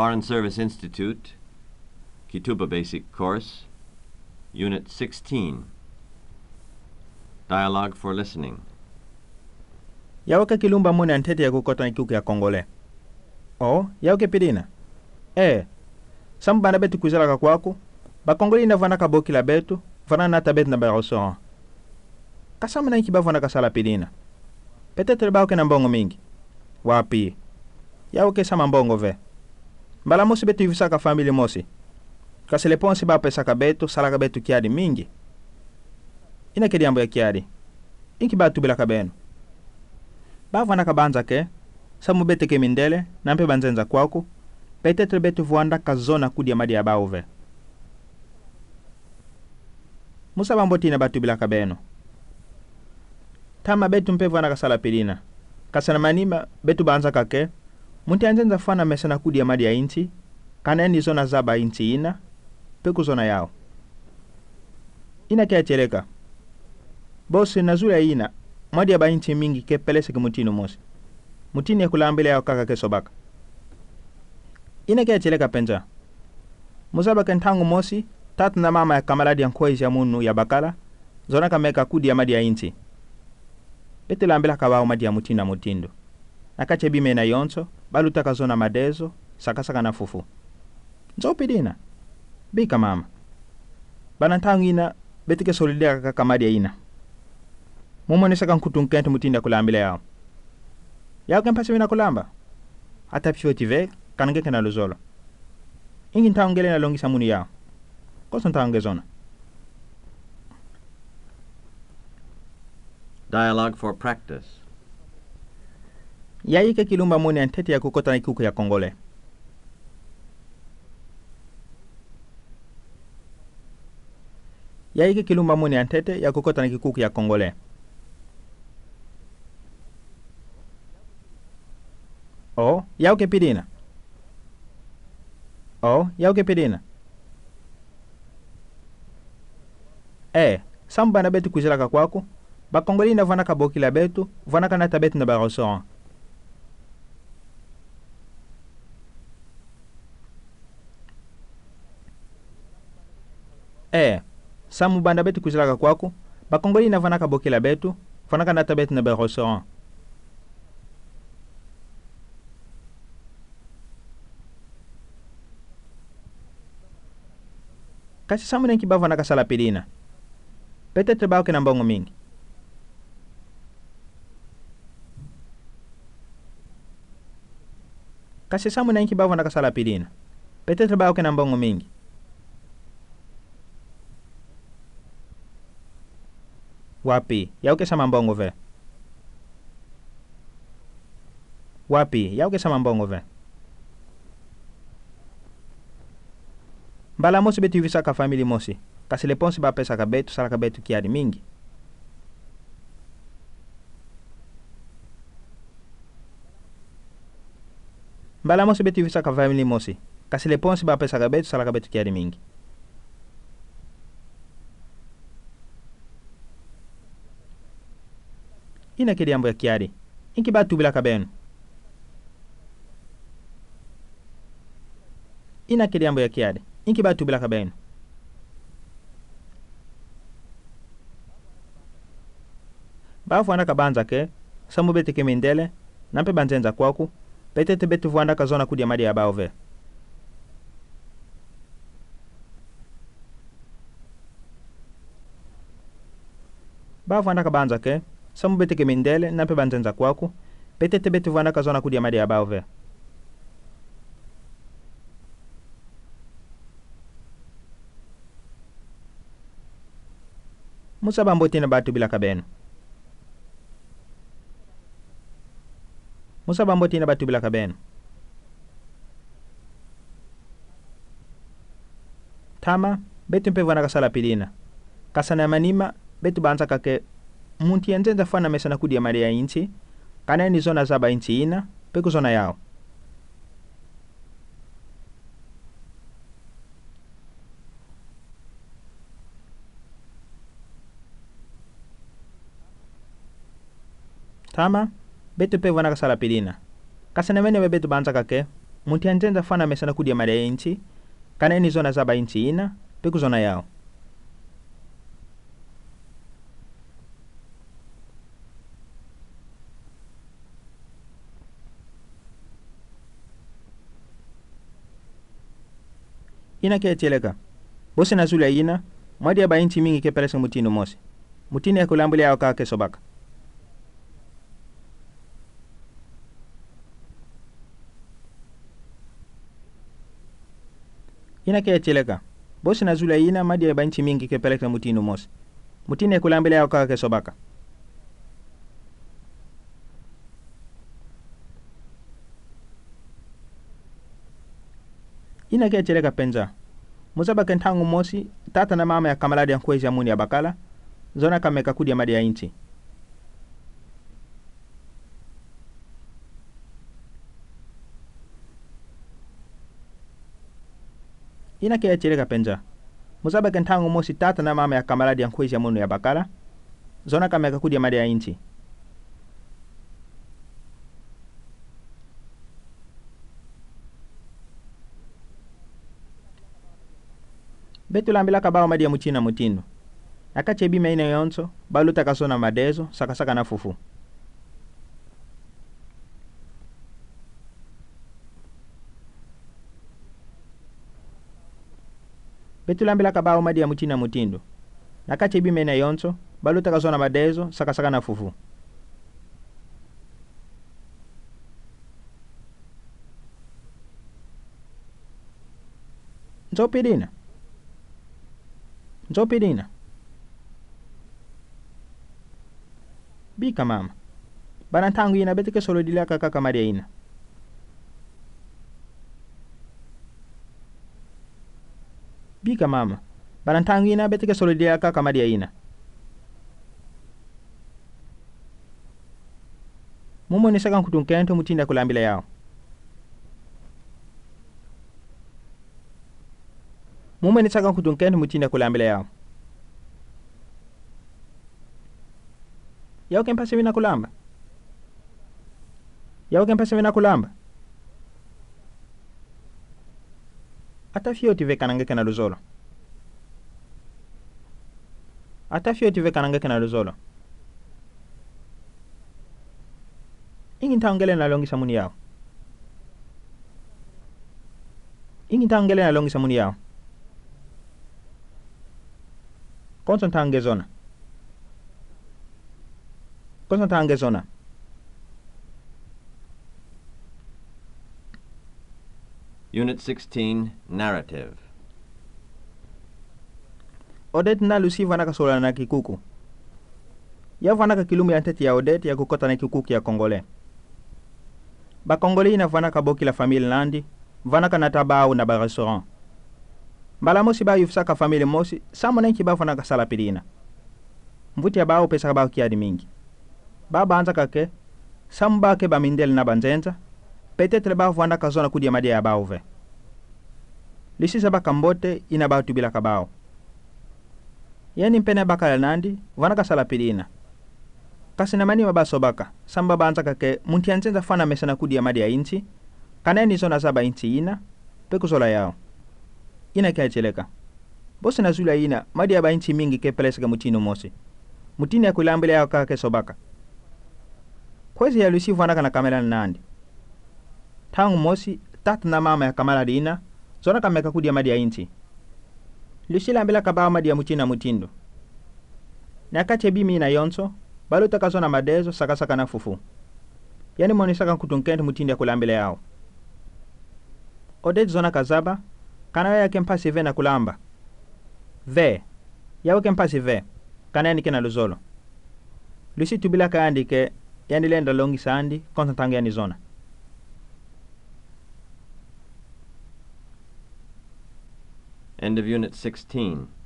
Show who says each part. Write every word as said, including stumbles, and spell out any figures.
Speaker 1: Foreign Service Institute, Kituba Basic Course, Unit sixteen. Dialogue for Listening.
Speaker 2: Yawake kilumba mune antete ya kukota nikuku ya Kongole. Oh, yawake pidina. Eh, samu bana betu kuzala kwaku, ba Kongole ina vana kaboki la betu, vana nata betu na ba restaurant. Kasamu na inkiba vana kasala pidina. Peut-être ba oke na mbongo mingi. Wapi. Yawake sama mbongo ve. Mbala mosi betu yvisaka family mosi. Kasele ponsi ba pesaka betu, salaka betu kiadi mingi. Ina kediambo ya kiadi. Inkiba tubila kabenu. Bavana kabanza ke, samu bete ke mindele, nampe banzenza kwaku, peut-être betu vuanda kazona kudia madi ya bauve. Musa bambotina batu bila kabeno. Tama betu mpe vuanda kasala pilina. Kasana manima betu banza kake, munti anzenza fana mesena kudia madi ya inti, kana endi zona zaba inti ina, peku zona yao. Ina kia cheleka. Bosi nazula ina, madi ya ba inti mingi ke pelese ke mutinu mosi. Mutini ya kulambele ya kaka ke sobaka. Ina kia cheleka penja. Musaba kentangu mosi, tatu na mama ya kamaladi ya nkwezi ya munu ya bakala, zona kameka kudi ya madi ya inti. Bete lambela kabao madi ya mutina mutindo. Nakache bime na yonso, balutaka zona madezo, sakasaka na fufu. Nzopi dina. Bika mama. Banantangu ina, bete ke solidea kaka madi ya ina. Mumone saka nkutu nkente mutinda kulambile yao. Yao kempasi wina kulamba. Hata pifo tive, kanangeke na luzolo. Ingi ntaongele na longi samuni yao. Koso ntaongezona.
Speaker 1: Dialogue for practice.
Speaker 2: Yai ke kilumba muni antete ya kukota na ikuku ya Kongole. Yai ke kilumba muni antete ya kukota na ikuku ya Kongole. Oh, yau ke pidina. Oh, yau ke pidina. Eh, samba na betu kuzilaka kwaku, ba Kongole na vana kaboki la betu, vana kanata betu na ba restaurant. Eh, samu banda betu kuzilaka kwaku, ba Kongole na vana kaboki la betu, vana kanata betu na ba restaurant. Kasi samu nenki bava na kasala pilina. Peut-être ba oke na mbongo mingi. Kasi samu nenki bava na kasala pilina. Peut-être ba oke na mbongo mingi. Wapi, ya oke sama mbongo ve. Wapi, ya oke sama mbongo ve. Mbala mosi betu yvisaka family mosi. Kasi le ponsi ba pesaka betu salaka betu kiadi mingi. Mbala mosi betu yvisaka family mosi. Kasi le ponsi ba pesaka betu salaka betu kiadi mingi. Ina kediambo ya kiadi. Inki ba tubila kabenu. Ina kediambo ya kiadi. Inki ba tubila kabenu. Bafu anda kabanza ke, samu bete ke mindele, nampe banzenza kwaku, petete betu vuanda kazona kudia madi ya baove. Bafu anda kabanza ke, samu bete ke mindele, nampe banzenza kwaku, petete betu vuanda kazona kudia madi ya baove. Musa bambotina batu bila kabenu. Musa bambotina batu bila kabenu. Tama, betu mpe vana kasala pilina. Kasana manima, betu banza kake munti enzenza fana mesana kudia madi ya inchi, kana ni zona zaba inchi ina, peku zona yao. Tama, betu pe vana kasala pilina. Kasana mene betu banza kake, muntu anzenza fana mesana kudya mali ya inchi kana eni zona zaba inchi ina peku zona yao. Ina ke cheleka bosi na zula ina mwadi ya ba inchi mingi ke peresa mutino mosi mutini ya kulambule yao kake sobaka. Ina ke cheleka bosi na zula ina mwadi ya ba inchi mingi ke peresa mutino mosi mutini ya kulambule yao kake sobaka. Ina ke cheleka penza musaba kentangu mosi tata na mama ya kamaladi ya kwezi ya muni ya bakala zona kameka kudi ya madi ya inchi. Ina ke cheleka penza musaba kentangu mosi tata na mama ya kamaladi ya kwezi ya muni ya bakala zona kameka kudi ya madi ya inchi. Betu lambila kabao madi ya muchina mutino. Akache bima ina yonso, baluta kasona madezo, sakasaka na fufu. Betu lambila kabao madi ya muchina mutindo. Akache bima ina yonso, baluta kasona madezo, sakasaka na fufu. Nzopidina. Nzopidina. Bika mama. Barantangu ina betike solo dila kaka Maria ina. Bika mama. Barantangu ina betike solo dila kaka Maria ina. Mumo ni saka kutunkento mutinda kulambila yao. Mumo ni saka kutunkento mutinda kulambila yao. Yao kempase wina kulamba. Yao kempase wina kulamba. Ata fio tive kanange kena luzolo. Ata fio tive kanange kena luzolo. Ingin taungele na longi samuni yao. Ingin taungele na longi samuni yao. Konson taunge zona. Konson taunge zona.
Speaker 1: Unit sixteen, Narrative.
Speaker 2: Odette na Lucy vanaka sola na kikuku. Ya vanaka kilumu ya nteti ya Odette ya kukota na kikuku ya Kongole. Ba Kongole ina vanaka boki la famille landi, vanaka na tabao na ba restaurant. Mbala mosi ba yufsaka famille mosi, samo nenki ba vanaka sala pirina. Mvuti ya bao pesa bao kiadi mingi. Ba banza kake, samu ba ke ba mindel na banzenza, petetre ba vanaka zona kudia madia ya bao ve. Lisi saba kambote ina bao tubila kabao. Yani mpene baka la nandi, vanaka sala pirina. Kasi na mani maba sobaka, samba banza kake munti anzenza fana mesana kudia madia inchi, kaneni zona zaba inchi ina, peku zola yao. Ina kia cheleka. Bosi na zula ina, madia ba inchi mingi ke pelesika mutino mosi. Mutini ya kulambile yao kake sobaka. Kwezi ya Lucy vanaka na kamera na nandi. Tangu mosi, tatu na mama ya kamera dina, zona kameka kudia madia inchi. Lucy lambila kabao madia mutina mutindo. Nyakache bimi ina yonso, baluta kazona madezo sakasaka na fufu. Yani monisaka kutunkente mutindi ya kulambile yao. Odette zona kazaba, kanawe ya kempasi ve na kulamba. Ve, yawe kempasi ve, kanaya kena luzolo. Lucy tubila kaandike, yani lenda longi sandi, kontantangu yani zona.
Speaker 1: End of Unit sixteen.